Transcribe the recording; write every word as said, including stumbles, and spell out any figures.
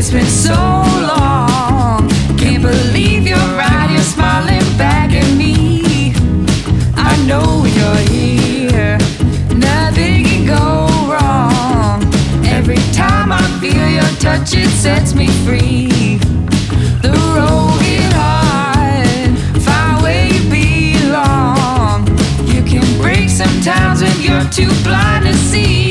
It's been so long. Can't believe you're right. You're smiling back at me. I know you're here. Nothing can go wrong. Every time I feel your touch, it sets me free. The road get hard. Find where you belong. You can break sometimes when you're too blind to see.